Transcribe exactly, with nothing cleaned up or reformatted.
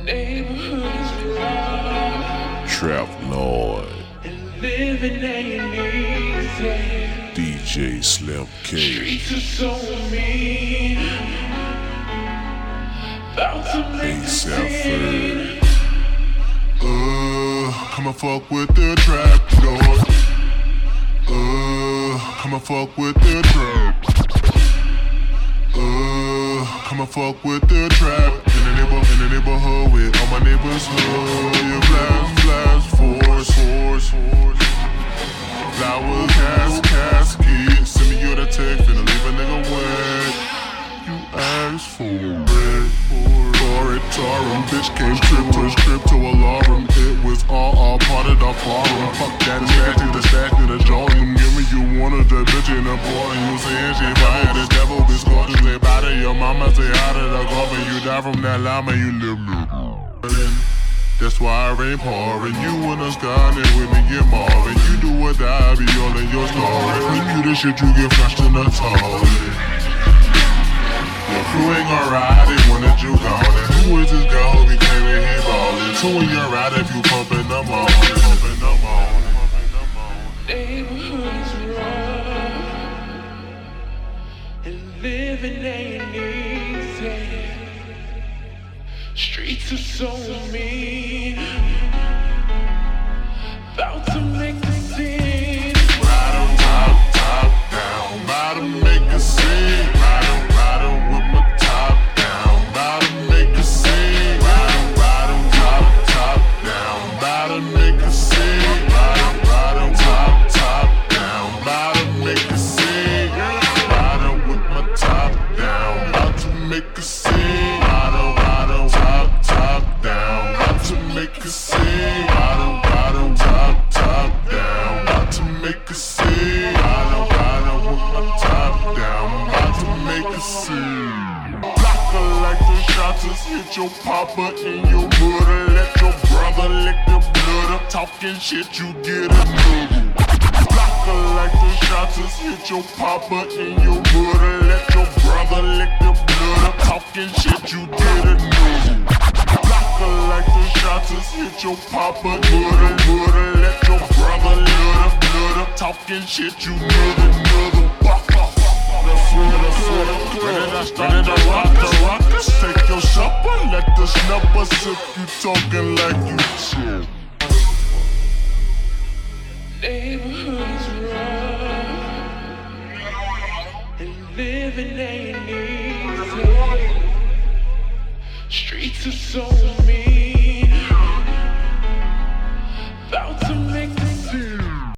Trap Lord, Living ain't easy. D J Slim K. Streets are so mean. About to make a scene. Uh, come and fuck with the trap lord. Uh, come and fuck with the trap. Uh, come and fuck with the trap. In the neighbor, in the neighborhood with all my neighbors. Hood, you blast, blast, force, force, force. Flowers, cast, casket. Send me your text, finna leave a nigga wet. You asked for it, for it, Tarum. Bitch came crypto, crypto alarm. It was all, all part of the forum. Fuck that, stack to the stack to the jaw. You give me, you wanted that bitch in the boy. You saying she fire, the devil be scorched. Say bye to your mama, say hi to the coffin. You die from that llama, you live me. That's why I rain pouring. You in the sky, and with me get Marvin. You do what I be all in your story. When you the shit, you get flushed in the toilet. Your crew ain't gon' ride it when the juke on it. Who is this girl who be claiming he ballin'? So when you're right, if you pump in the morning, pump in the morning. Neighborhood is rough, and living ain't easy. Streets are so mean. About to make a scene. Ride 'em top, top down. About to make a scene. Ride 'em, ride 'em with my top down. About to make a scene. Ride 'em, ride 'em top, top down. About to make a scene. Ride 'em, ride 'em top, top down. About to make a scene. Ride 'em with my top down. About to make a scene. Ride 'em, ride 'em top, top down. About to make a scene. Ride 'em, ride 'em top, top down. About to make a scene. Ride 'em, ride 'em with my top down. About to make a scene. Blocker like the shots just hit your papa in your mother. Let your brother lick the blood up. Talking shit, you get a noodle. Blocker like the shots just hit your papa in your mother. Let your brother lick the blood up. Talking shit, you get a noodle. Blocker like the shots just hit your papa mother, mother. Let your brother lick up, blood up. Talking shit, you mother, mother. Blocker. That's it, that's it. Ready to start to rock the rockers. Take your supper, let the snubber sip. You talking like you chill. Neighborhood is rough, and living ain't easy. Streets are so mean.